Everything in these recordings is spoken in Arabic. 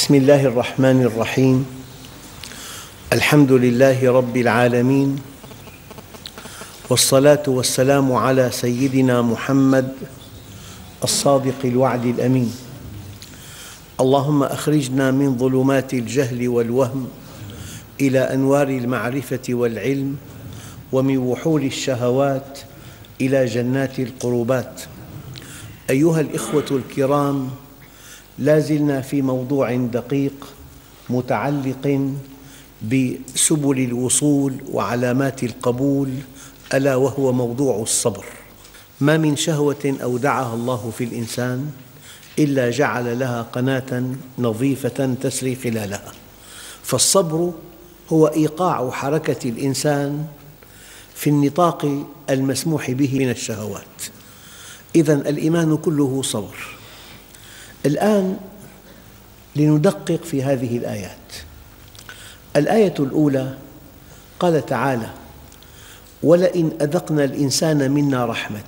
بسم الله الرحمن الرحيم. الحمد لله رب العالمين، والصلاة والسلام على سيدنا محمد الصادق الوعد الأمين. اللهم أخرجنا من ظلمات الجهل والوهم إلى أنوار المعرفة والعلم، ومن وحول الشهوات إلى جنات القربات. أيها الإخوة الكرام، لا زلنا في موضوع دقيق متعلق بسبل الوصول وعلامات القبول، ألا وهو موضوع الصبر. ما من شهوة أودعها الله في الإنسان إلا جعل لها قناة نظيفة تسري خلالها، فالصبر هو إيقاع حركة الإنسان في النطاق المسموح به من الشهوات. إذن الإيمان كله صبر. الآن لندقق في هذه الآيات. الآية الأولى قال تعالى: ولئن أذقنا الإنسان منا رحمة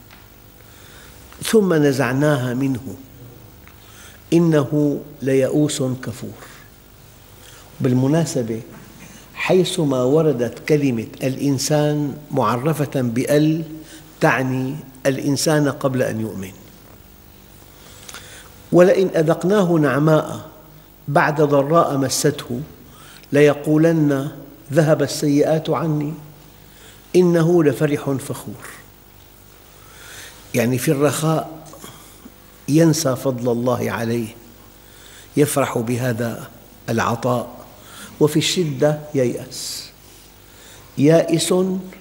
ثم نزعناها منه إنه ليئوس كفور. بالمناسبة، حيثما وردت كلمة الإنسان معرفة بأل تعني الإنسان قبل أن يؤمن. ولئن أذقناه نعماء بعد ضراء مسته ليقولن ذهب السيئات عني إنه لفرح فخور. يعني في الرخاء ينسى فضل الله عليه، يفرح بهذا العطاء، وفي الشدة ييأس، يائس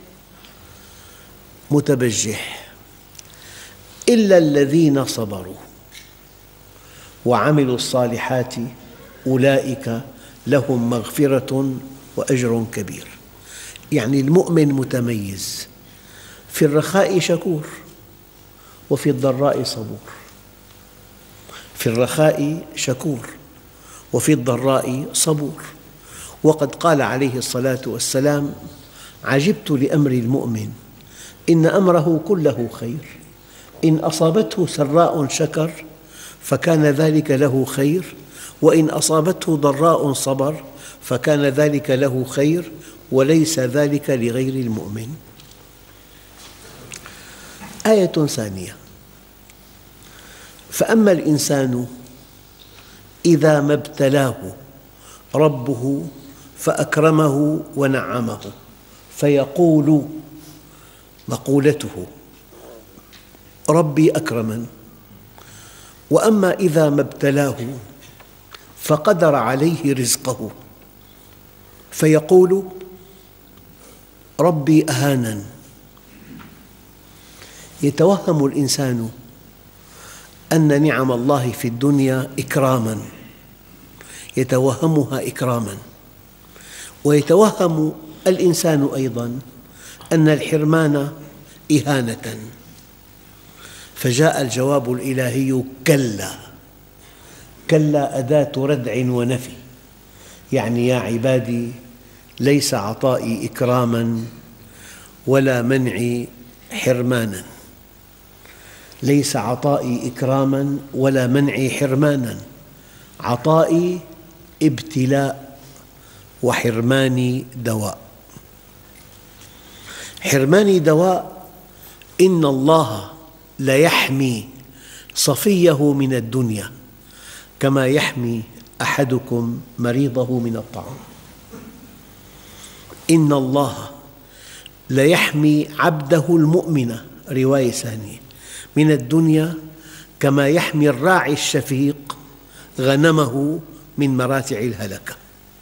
متبجح. إلا الذين صبروا وعملوا الصالحات أولئك لهم مغفرة وأجر كبير. يعني المؤمن متميز، في الرخاء شكور وفي الضراء صبور. في الرخاء شكور وفي الضراء صبور. وقد قال عليه الصلاة والسلام: عجبت لأمر المؤمن إن أمره كله خير، إن أصابته سراء شكر فكان ذلك له خير، وإن أصابته ضراء صبر فكان ذلك له خير، وليس ذلك لغير المؤمن. آية ثانية: فأما الإنسان إذا ما ابتلاه ربه فأكرمه ونعمه فيقول مقولته ربي أكرمن. وأما إذا ما ابتلاه فقدر عليه رزقه فيقول ربي أهانن. يتوهم الإنسان أن نعم الله في الدنيا إكراماً، يتوهمها إكراماً، ويتوهم الإنسان أيضاً أن الحرمان إهانة. فجاء الجواب الإلهي: كلا. كلا أداة ردع ونفي، يعني يا عبادي ليس عطائي إكراماً ولا منعي حرماناً، ليس عطائي إكراماً ولا منعي حرماناً، عطائي ابتلاء وحرماني دواء. حرماني دواء. إن الله ليحمي صفيه من الدنيا كما يحمي أحدكم مريضه من الطعام. إن الله ليحمي عبده المؤمن، رواية ثانية، من الدنيا كما يحمي الراعي الشفيق غنمه من مراتع الهلكة.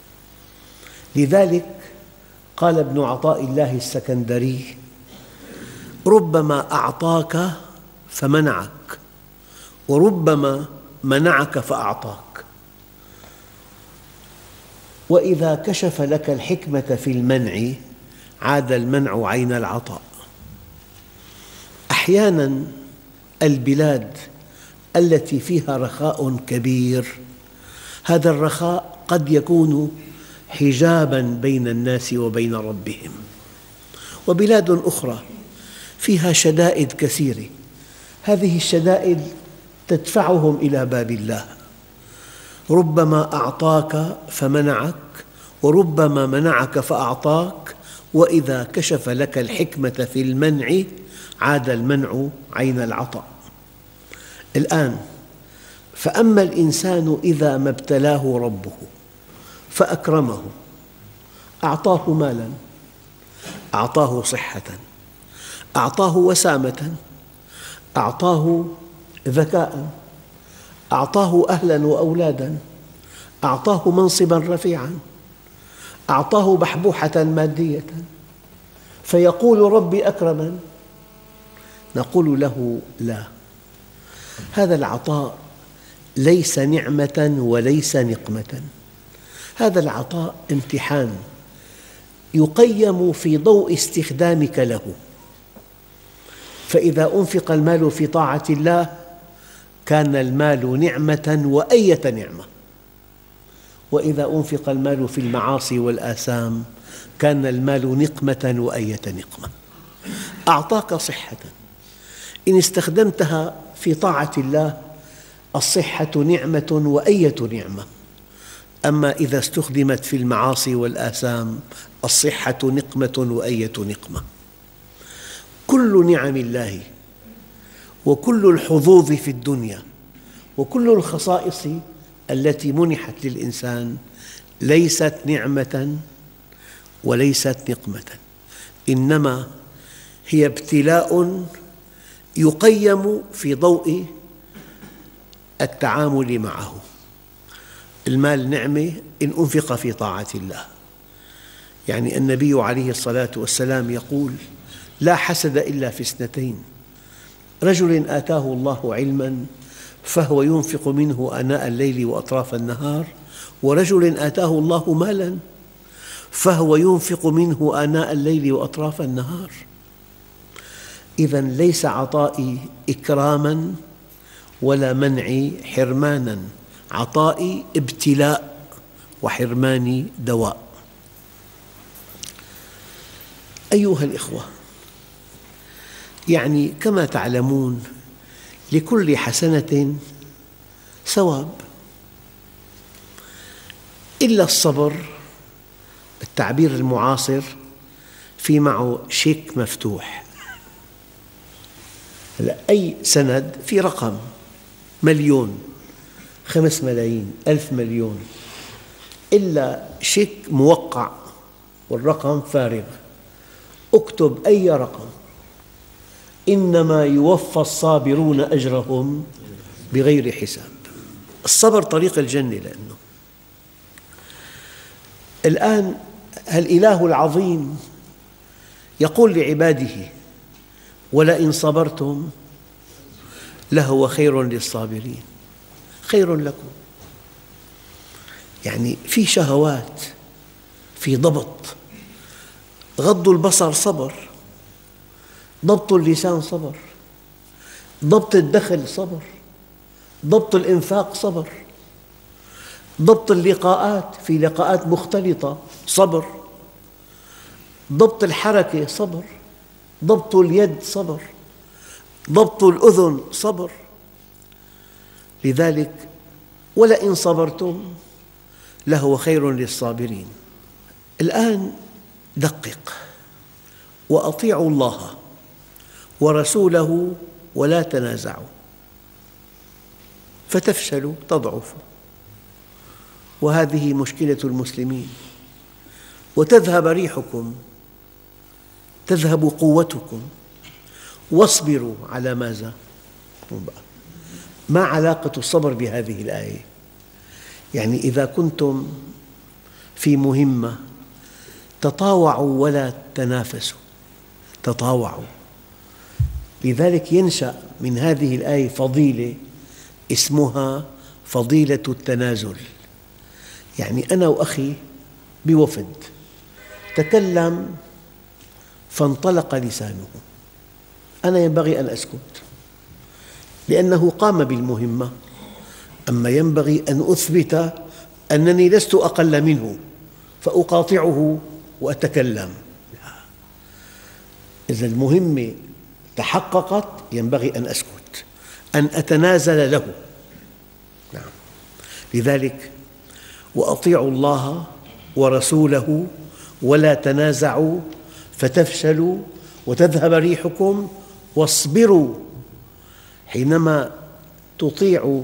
لذلك قال ابن عطاء الله السكندري: ربما أعطاك فمنعك، وربما منعك فأعطاك. وإذا كشف لك الحكمة في المنع عاد المنع عين العطاء. أحياناً البلاد التي فيها رخاء كبير، هذا الرخاء قد يكون حجاباً بين الناس وبين ربهم، وبلاد أخرى فيها شدائد كثيرة، هذه الشدائد تدفعهم إلى باب الله. ربما أعطاك فمنعك، وربما منعك فأعطاك، وإذا كشف لك الحكمة في المنع عاد المنع عين العطاء. الآن فأما الإنسان إذا ما ابتلاه ربه فأكرمه، أعطاه مالاً، أعطاه صحة، أعطاه وسامة، أعطاه ذكاء، أعطاه أهلاً وأولادا، أعطاه منصباً رفيعاً، أعطاه بحبوحة مادية، فيقول ربي أكرمن. نقول له لا، هذا العطاء ليس نعمة وليس نقمة، هذا العطاء امتحان يقيم في ضوء استخدامك له. فإذا أنفق المال في طاعة الله كان المال نعمة وأية نعمة، وإذا أنفق المال في المعاصي والآثام كان المال نقمة وأية نقمة. أعطاك صحة، إن استخدمتها في طاعة الله الصحة نعمة وأية نعمة، أما إذا استخدمت في المعاصي والآثام الصحة نقمة وأية نقمة. كل نعم الله وكل الحظوظ في الدنيا وكل الخصائص التي منحت للإنسان ليست نعمة وليست نقمة، إنما هي ابتلاء يقيم في ضوء التعامل معه. المال نعمة إن أنفق في طاعة الله، يعني النبي عليه الصلاة والسلام يقول: لا حسد إلا في اثنتين، رجل آتاه الله علماً فهو ينفق منه آناء الليل وأطراف النهار، ورجل آتاه الله مالاً فهو ينفق منه آناء الليل وأطراف النهار. إذن ليس عطائي إكراماً ولا منعي حرماناً، عطائي ابتلاء وحرماني دواء. أيها الإخوة، يعني كما تعلمون لكل حسنة ثواب، إلا الصبر، التعبير المعاصر في معه شيك مفتوح. أي سند في رقم، 1,000,000 5,000,000 1,000,000,000، إلا شيك موقع والرقم فارغ، اكتب أي رقم، إنما يوفى الصابرون أجرهم بغير حساب. الصبر طريق الجنة. لأنه الآن الإله العظيم يقول لعباده: ولئن صبرتم لهو خير للصابرين، خير لكم. يعني في شهوات، في ضبط، غض البصر صبر، ضبط اللسان صبر، ضبط الدخل صبر، ضبط الإنفاق صبر، ضبط اللقاءات في لقاءات مختلطة صبر، ضبط الحركة صبر، ضبط اليد صبر، ضبط الأذن صبر. لذلك ولئن صبرتم لهو خير للصابرين. الآن دقق وأطيعوا الله ورسوله ولا تنازعوا فتفشلوا تضعفوا، وهذه مشكلة المسلمين، وتذهب ريحكم، تذهب قوتكم، واصبروا على ماذا؟ ما علاقة الصبر بهذه الآية؟ يعني إذا كنتم في مهمة تطاوعوا ولا تنافسوا، تطاوعوا. لذلك ينشأ من هذه الآية فضيلة اسمها فضيلة التنازل. يعني أنا وأخي بوفد تكلم فانطلق لسانه، أنا ينبغي أن أسكت لأنه قام بالمهمة، أما ينبغي أن أثبت أنني لست أقل منه فأقاطعه وأتكلم. إذا المهمة تحققت ينبغي أن أسكت، أن أتنازل له. نعم. لذلك وأطيعوا الله ورسوله ولا تنازعوا فتفشلوا وتذهب ريحكم واصبروا. حينما تطيع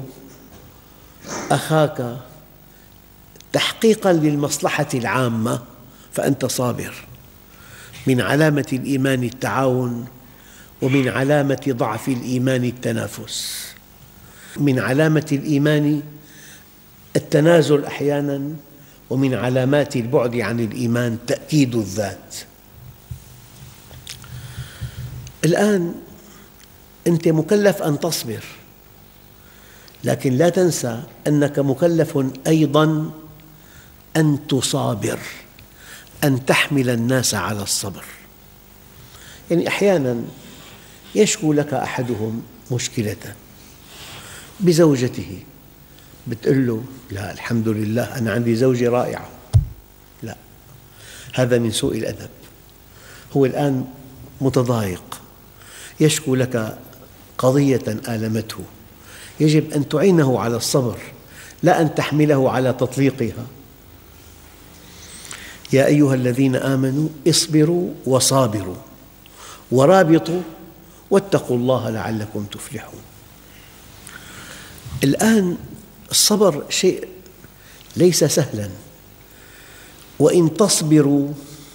أخاك تحقيقاً للمصلحة العامة فأنت صابر. من علامة الإيمان التعاون، ومن علامة ضعف الإيمان التنافس. من علامة الإيمان التنازل أحياناً، ومن علامات البعد عن الإيمان تأكيد الذات. الآن أنت مكلف أن تصبر، لكن لا تنسى أنك مكلف أيضاً أن تصابر، أن تحمل الناس على الصبر. يعني أحياناً يشكو لك أحدهم مشكلة بزوجته، بتقول له لا الحمد لله أنا عندي زوجة رائعة. لا، هذا من سوء الأدب. هو الآن متضايق، يشكو لك قضية آلمته، يجب أن تعينه على الصبر، لا أن تحمله على تطليقها. يا أيها الذين آمنوا اصبروا وصابروا ورابطوا واتقوا الله لعلكم تفلحون. الآن الصبر شيء ليس سهلاً، وإن تصبروا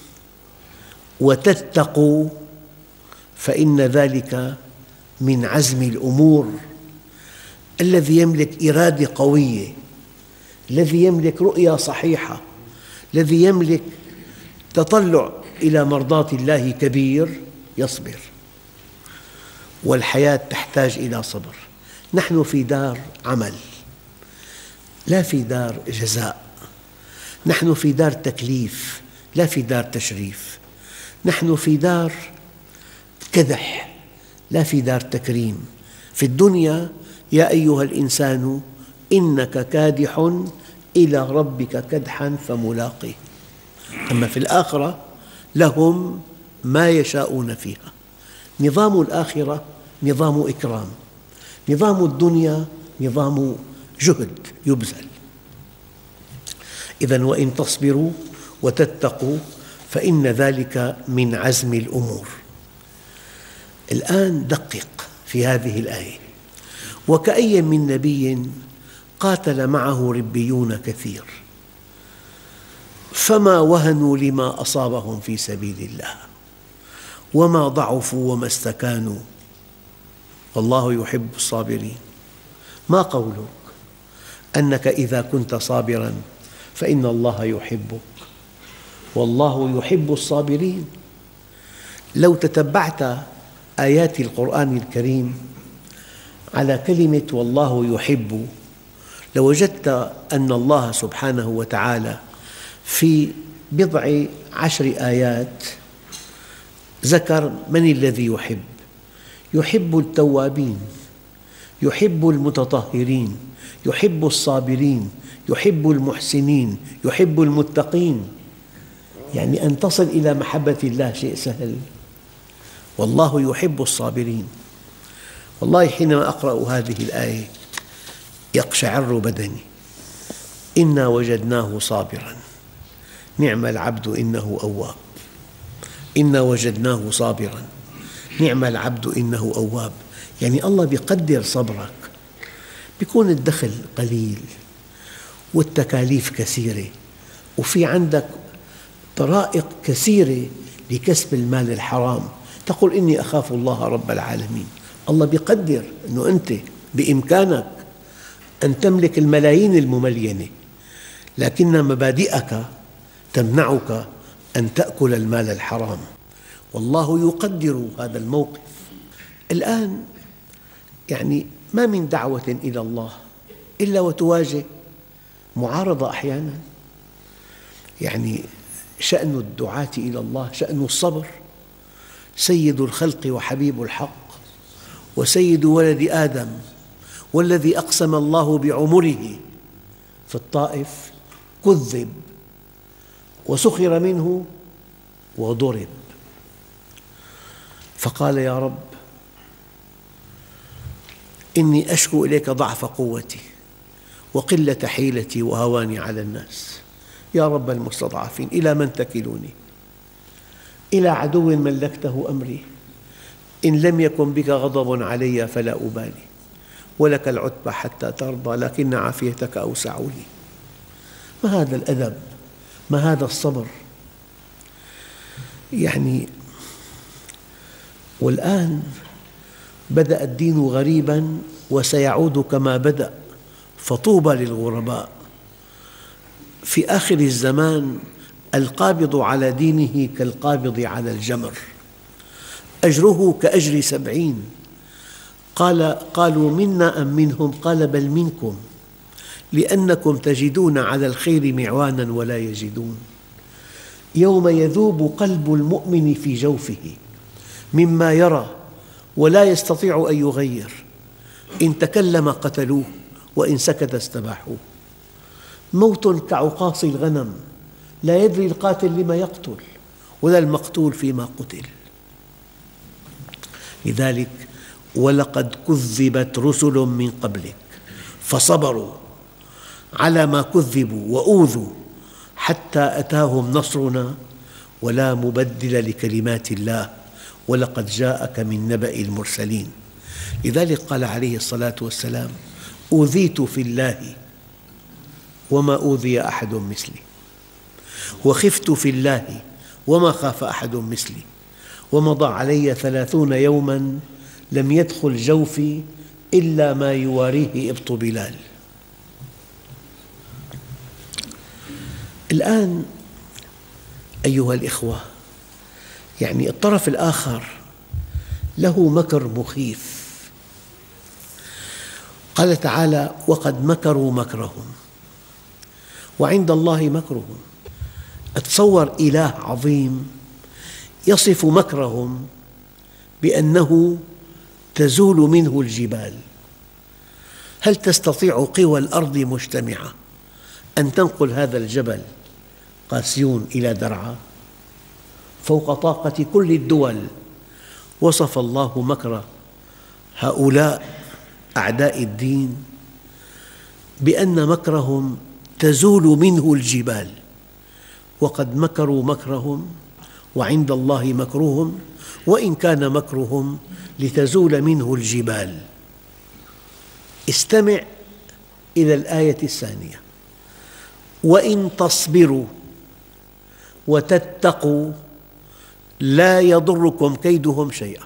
وتتقوا فإن ذلك من عزم الأمور. الذي يملك إرادة قوية، الذي يملك رؤية صحيحة، الذي يملك تطلع إلى مرضاة الله كبير يصبر. والحياة تحتاج إلى صبر. نحن في دار عمل، لا في دار جزاء. نحن في دار تكليف، لا في دار تشريف. نحن في دار كدح، لا في دار تكريم. في الدنيا يا أيها الإنسان إنك كادح إلى ربك كدحا فملاقيه. أما في الآخرة لهم ما يشاءون فيها. نظام الآخرة نظام إكرام، نظام الدنيا نظام جهد يبذل. إذن وإن تصبروا وتتقوا فإن ذلك من عزم الأمور. الآن دقق في هذه الآية: وكأي من نبي قاتل معه ربيون كثير فما وهنوا لما أصابهم في سبيل الله وما ضعفوا وما استكانوا والله يحب الصابرين. ما قولك أنك إذا كنت صابراً فإن الله يحبك، والله يحب الصابرين. لو تتبعت آيات القرآن الكريم على كلمة والله يحب لوجدت أن الله سبحانه وتعالى في بضع 10 آيات ذكر من الذي يحب. يحب التوابين، يحب المتطهرين، يحب الصابرين، يحب المحسنين، يحب المتقين. يعني أن تصل إلى محبة الله شيء سهل. والله يحب الصابرين. والله حينما أقرأ هذه الآية يقشعر بدني. إنا وجدناه صابراً نعم العبد إنه أواب. إنا وجدناه صابراً نعم العبد إنه أواب. يعني الله يقدر صبرك. بيكون الدخل قليل والتكاليف كثيرة وفي عندك طرائق كثيرة لكسب المال الحرام، تقول إني أخاف الله رب العالمين. الله يقدر أنه أنت بإمكانك أن تملك الملايين المملينة، لكن مبادئك تمنعك أن تأكل المال الحرام. والله يقدر هذا الموقف. الآن يعني ما من دعوة إلى الله إلا وتواجه معارضة أحياناً. يعني شأن الدعاة إلى الله شأن الصبر. سيد الخلق وحبيب الحق وسيد ولد آدم والذي أقسم الله بعمره في الطائف كذب وسخر منه وضرب، فقال يا رب إني أشكو إليك ضعف قوتي وقلة حيلتي وهواني على الناس. يا رب المستضعفين، إلى من تكلني؟ إلى عدو ملكته أمري. إن لم يكن بك غضب علي فلا أبالي، ولك العتبى حتى ترضى، لكن عافيتك أوسع لي. ما هذا الأدب؟ ما هذا الصبر؟ والآن بدأ الدين غريباً وسيعود كما بدأ، فطوبى للغرباء. في آخر الزمان القابض على دينه كالقابض على الجمر، أجره كأجر 70. قالوا منا أم منهم؟ قال بل منكم، لأنكم تجدون على الخير معوانا ولا يجدون. يوم يذوب قلب المؤمن في جوفه مما يرى ولا يستطيع أن يغير، إن تكلم قتلوه وإن سكت استباحوه. موت كعقاص الغنم، لا يدري القاتل لما يقتل ولا المقتول فيما قتل. لذلك ولقد كذبت رسل من قبلك فصبروا على ما كذبوا وأوذوا حتى أتاهم نصرنا ولا مبدل لكلمات الله ولقد جاءك من نبأ المرسلين. لذلك قال عليه الصلاة والسلام: أوذيت في الله وما أوذي أحد مثلي، وخفت في الله وما خاف أحد مثلي، ومضى علي 30 يوما لم يدخل جوفي إلا ما يواريه إبط بلال. الآن أيها الإخوة، الطرف الآخر له مكر مخيف. قال تعالى: وقد مكروا مكرهم وعند الله مكرهم. أتصور إله عظيم يصف مكرهم بأنه تزول منه الجبال. هل تستطيع قوى الأرض مجتمعة أن تنقل هذا الجبل قاسيون إلى درعا؟ فوق طاقة كل الدول. وصف الله مكر هؤلاء أعداء الدين بأن مكرهم تزول منه الجبال. وقد مكروا مكرهم وعند الله مكرهم وإن كان مكرهم لتزول منه الجبال. استمع إلى الآية الثانية: وإن تصبروا وتتقوا لا يضركم كيدهم شيئا.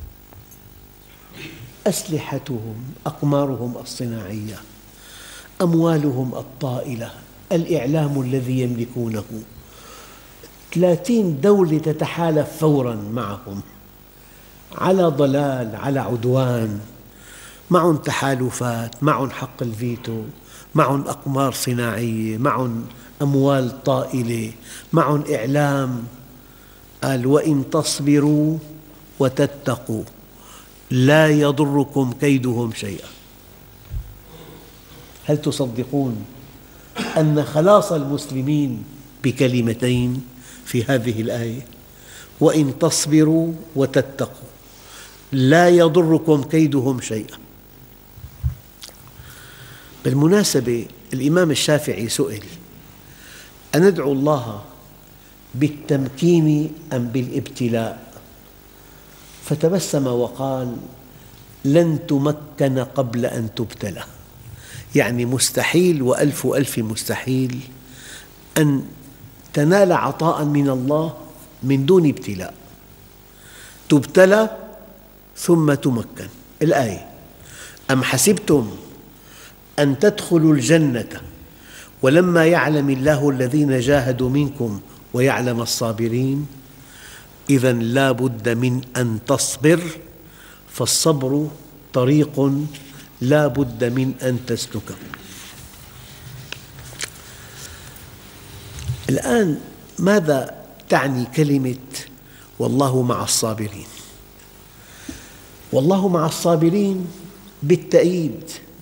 أسلحتهم، أقمارهم الصناعية، أموالهم الطائلة، الإعلام الذي يملكونه، 30 دولة تتحالف فوراً معهم على ضلال، على عدوان، معهم تحالفات، معهم حق الفيتو، معهم أقمار صناعية، معهم أموال طائلة، معهم إعلام. قال: وإن تصبروا وتتقوا لا يضركم كيدهم شيئا. هل تصدقون أن خلاص المسلمين بكلمتين في هذه الآية؟ وإن تصبروا وتتقوا لا يضركم كيدهم شيئا. بالمناسبة الإمام الشافعي سئل: أندعو الله بالتمكين أم بالابتلاء؟ فتبسم وقال: لن تمكن قبل أن تبتلى. مستحيل وألف ألف مستحيل أن تنال عطاء من الله من دون ابتلاء. تبتلى ثم تمكن. الآية: أم حسبتم أن تدخلوا الجنة ولما يعلم الله الذين جاهدوا منكم ويعلم الصابرين. إذن لا بد من أن تصبر، فالصبر طريق لا بد من أن تسلكه. الآن ماذا تعني كلمة والله مع الصابرين؟ والله مع الصابرين بالتأييد،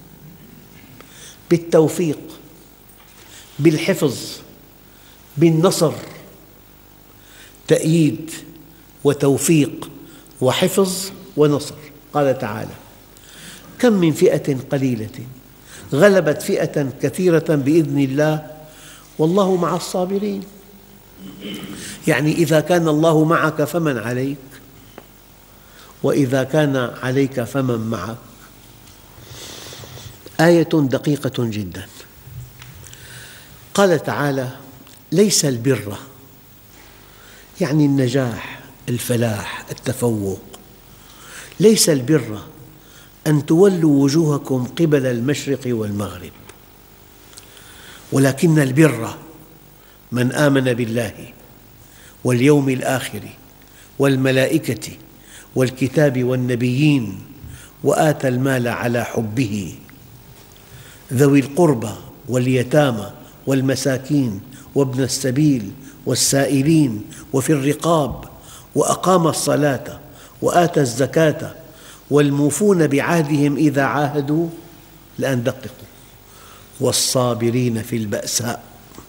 بالتوفيق، بالحفظ، بالنصر. تأييد وتوفيق وحفظ ونصر. قال تعالى: كم من فئة قليلة غلبت فئة كثيرة بإذن الله والله مع الصابرين. يعني إذا كان الله معك فمن عليك، وإذا كان عليك فمن معك. آية دقيقة جدا. قال تعالى: ليس البر، يعني النجاح، الفلاح، التفوق، ليس البر أن تولوا وجوهكم قبل المشرق والمغرب، ولكن البر من آمن بالله واليوم الآخر والملائكة والكتاب والنبيين وآتى المال على حبه ذوي القربى واليتامى والمساكين وابن السبيل والسائلين وفي الرقاب وأقام الصلاة وآتى الزكاة والموفون بعهدهم إذا عاهدوا. الآن دققوا: والصابرين في البأساء.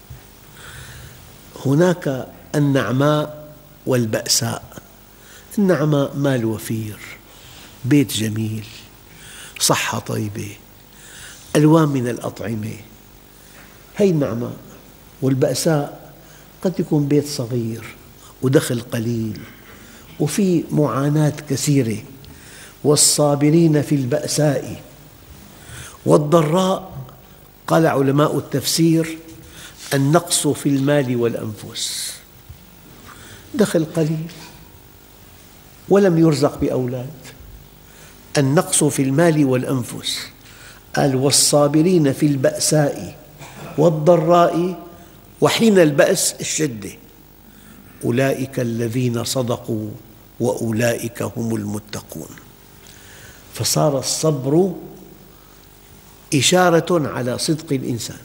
هناك النعماء والبأساء. النعماء مال وفير، بيت جميل، صحة طيبة، ألوان من الأطعمة، هذه النعماء. والبأساء قد يكون بيت صغير ودخل قليل وفي معاناة كثيرة. والصابرين في البأساء والضراء. قال علماء التفسير: النقص في المال والأنفس، دخل قليل ولم يرزق بأولاد، النقص في المال والأنفس. قال: والصابرين في البأساء والضراء وحين البأس الشدة، أولئك الذين صدقوا وأولئك هم المتقون. فصار الصبر إشارة على صدق الإنسان.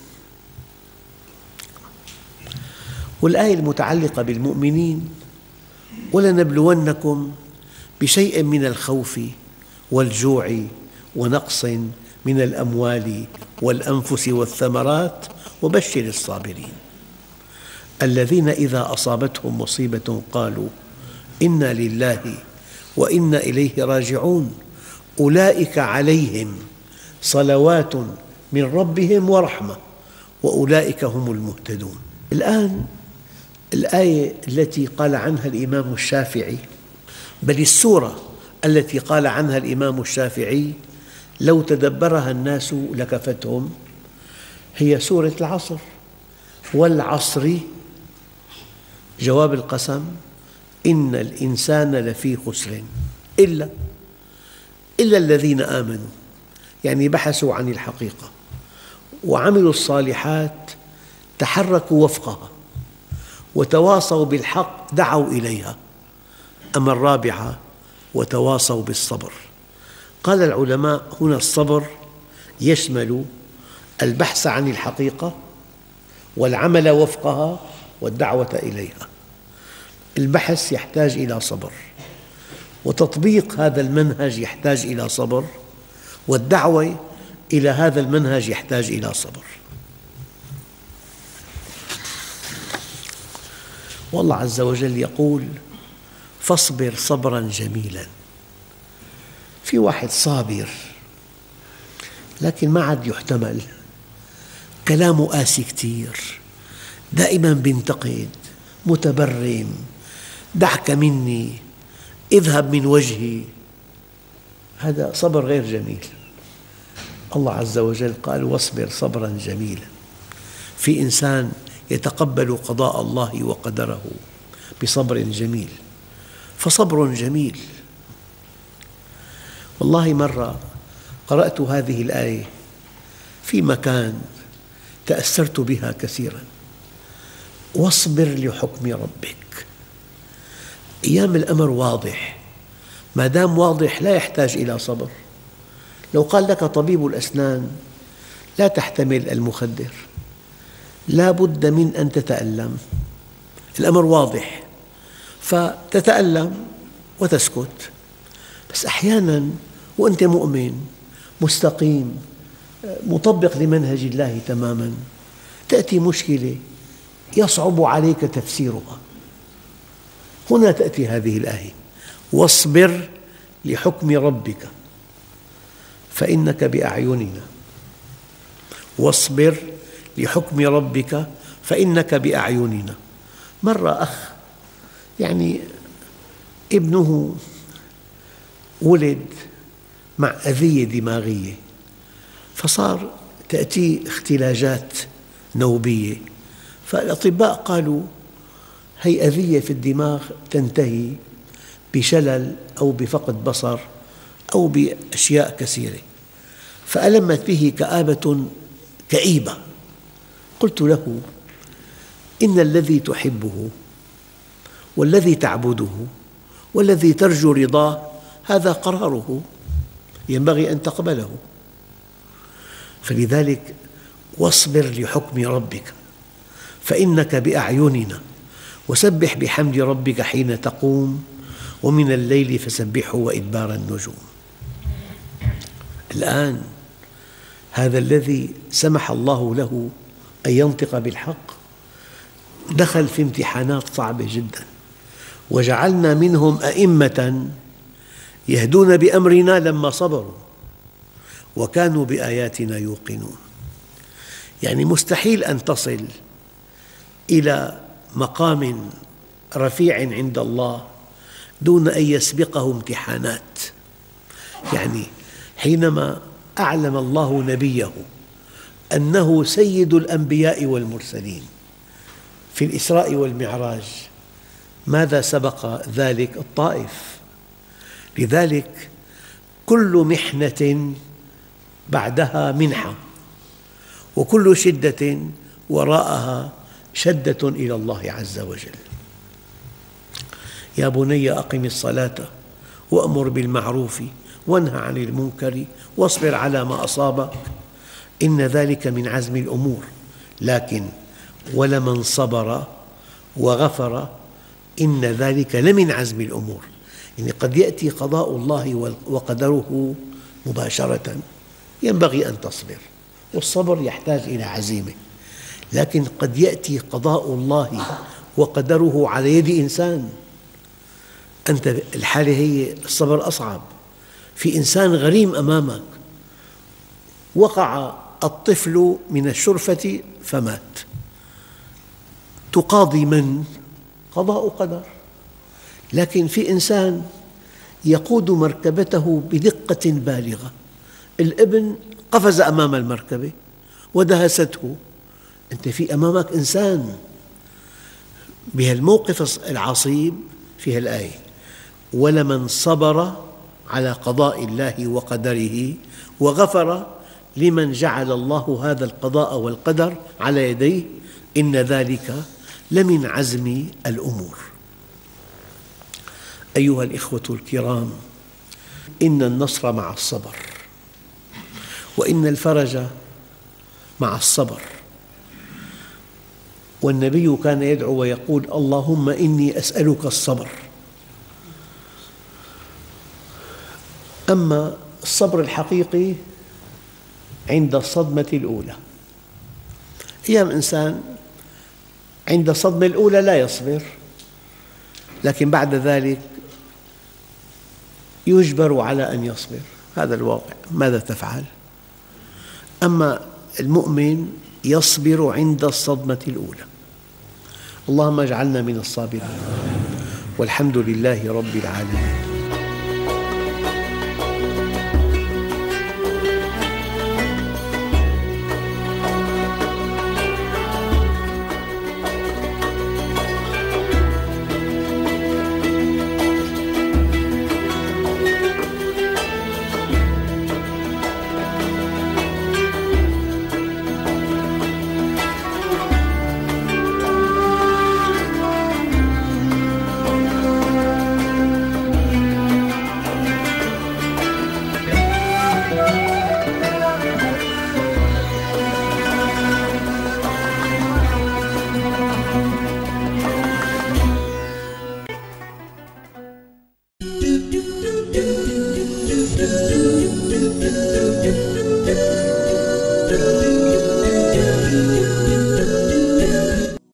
والآية المتعلقة بالمؤمنين: ولنبلونكم بشيء من الخوف والجوع ونقص من الأموال والأنفس والثمرات وبشر الصابرين الذين إذا أصابتهم مصيبة قالوا إنا لله وإنا إليه راجعون أولئك عليهم صلوات من ربهم ورحمة وأولئك هم المهتدون. الآن الآية التي قال عنها الإمام الشافعي، بل السورة التي قال عنها الإمام الشافعي لو تدبرها الناس لكفتهم، هي سورة العصر. والعصر جواب القسم: إن الإنسان لفي خسر إلا الذين آمنوا، يعني بحثوا عن الحقيقة وعملوا الصالحات، تحركوا وفقها وتواصوا بالحق، دعوا إليها. أما الرابعة: وتواصوا بالصبر. قال العلماء: هنا الصبر يشمل البحث عن الحقيقة والعمل وفقها والدعوة إليها. البحث يحتاج إلى صبر، وتطبيق هذا المنهج يحتاج إلى صبر، والدعوة إلى هذا المنهج يحتاج إلى صبر. والله عز وجل يقول: فاصبر صبرا جميلا. في واحد صابر لكن ما عاد يحتمل، كلامه قاسي كثير، دائما بينتقد، متبرم، دعك مني، اذهب من وجهي. هذا صبر غير جميل. الله عز وجل قال: واصبر صبرا جميلا. في إنسان يتقبل قضاء الله وقدره بصبر جميل، فصبر جميل. والله مرة قرأت هذه الآية في مكان تأثرت بها كثيرا: واصبر لحكم ربك. أيام الأمر واضح، ما دام واضح لا يحتاج إلى صبر. لو قال لك طبيب الأسنان: لا تحتمل المخدر، لا بد من أن تتألم، الأمر واضح، فتتألم وتسكت. بس أحياناً وأنت مؤمن مستقيم مطبق لمنهج الله تماماً، تأتي مشكلة يصعب عليك تفسيرها. هنا تأتي هذه الآية: واصبر لحكم ربك فإنك بأعيننا واصبر لحكم ربك فإنك بأعيننا. مرة أخ ابنه ولد مع أذية دماغية، فصار تأتيه اختلاجات نوبية، فالأطباء قالوا هي أذية في الدماغ تنتهي بشلل أو بفقد بصر أو بأشياء كثيرة، فألمت به كآبة كئيبة. قلت له: إن الذي تحبه والذي تعبده والذي ترجو رضاه هذا قراره، ينبغي أن تقبله. فلذلك واصبر لحكم ربك فإنك بأعيننا وسبح بحمد ربك حين تقوم ومن الليل فسبحه وإدبار النجوم. الآن هذا الذي سمح الله له أن ينطق بالحق دخل في امتحانات صعبة جدا، وجعلنا منهم أئمة يهدون بأمرنا لما صبروا وكانوا بآياتنا يوقنون. مستحيل أن تصل إلى مقام رفيع عند الله دون أن يسبقه امتحانات. حينما أعلم الله نبيه أنه سيد الأنبياء والمرسلين في الإسراء والمعراج، ماذا سبق ذلك؟ الطائف. لذلك كل محنة بعدها منحة، وكل شدة وراءها شدة إلى الله عز وجل. يا بني أقم الصلاة وأمر بالمعروف وانهى عن المنكر واصبر على ما أصابك إن ذلك من عزم الأمور، لكن ولمن صبر وغفر إن ذلك لمن عزم الأمور. قد يأتي قضاء الله وقدره مباشرة، ينبغي أن تصبر، والصبر يحتاج إلى عزيمة، لكن قد يأتي قضاء الله وقدره على يد إنسان، أنت الحالة هي الصبر أصعب. في إنسان غريم أمامك، وقع الطفل من الشرفة فمات، تقاضي من؟ قضاء قدر. لكن في إنسان يقود مركبته بدقة بالغة، الابن قفز أمام المركبة ودهسته، أنت في أمامك إنسان. بهالموقف العصيب فيها الآية: ولمن صبر على قضاء الله وقدره وغفر لمن جعل الله هذا القضاء والقدر على يديه إن ذلك لمن عزم الأمور. أيها الإخوة الكرام، إن النصر مع الصبر، وإن الفرج مع الصبر. والنبي كان يدعو ويقول: اللهم إني أسألك الصبر. أما الصبر الحقيقي عند الصدمة الأولى، أيام إنسان عند الصدمة الأولى لا يصبر، لكن بعد ذلك يجبر على أن يصبر، هذا الواقع. ماذا تفعل؟ أما المؤمن يصبر عند الصدمة الأولى. اللهم اجعلنا من الصابرين، والحمد لله رب العالمين.